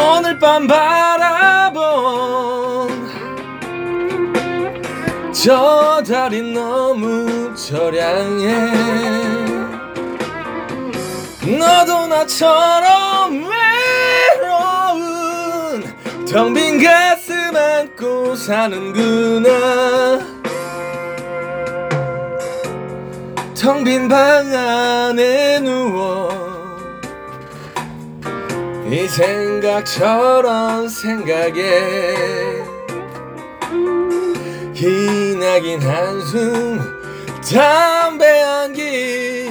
오늘 밤 바라본 저 달이 너무 처량해. 너도 나처럼 외로운 텅 빈 가슴 안고 사는구나. 텅 빈 방 안에 누워 이 생각처럼 생각해. 기나긴 한숨 담배 연기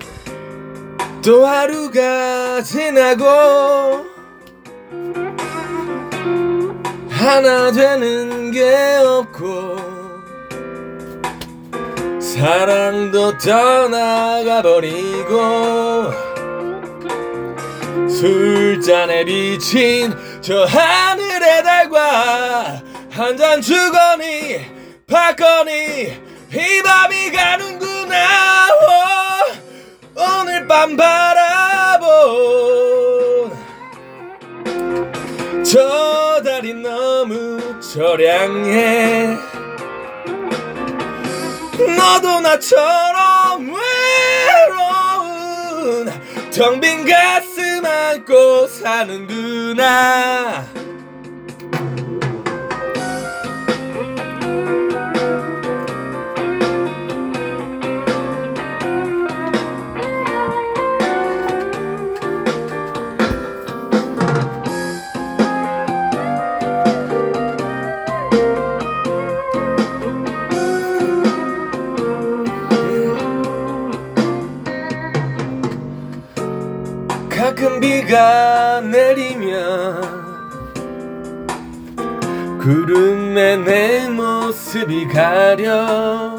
또 하루가 지나고 하나 되는 게 없고 사랑도 떠나가 버리고 술잔에 비친 저 하늘의 달과 한 잔 주거니 받거니 이 밤이 가는구나. 오늘 밤 바라본 저 달이 너무 처량해. 너도 나처럼 외로운 텅 빈 가슴 안고 사는구나. 가끔 비가 내리면 구름에 내 모습이 가려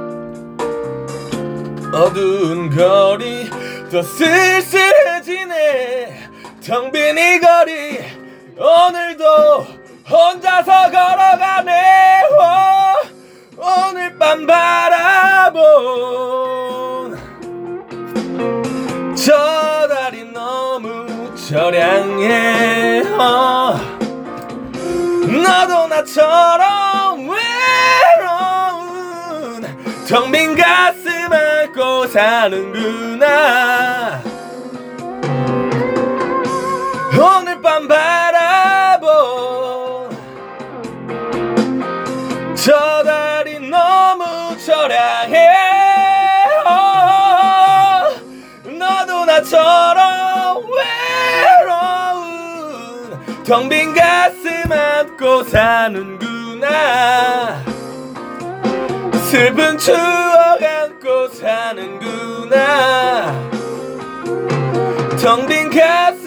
어두운 거리 더 쓸쓸해지네. 텅 빈 이 거리 오늘도 혼자서 걸어가네. 오늘 밤 바라본 저 달이 너무 처량해. 너도 나처럼 외로운 텅 빈 가슴 안고 사는구나. 오늘 밤 바라본 저 달이 너무 처량해. 너도 나처럼 외로운 텅 빈 가슴 안고 사는구나. 슬픈 추억 안고 사는구나. 텅 빈 가슴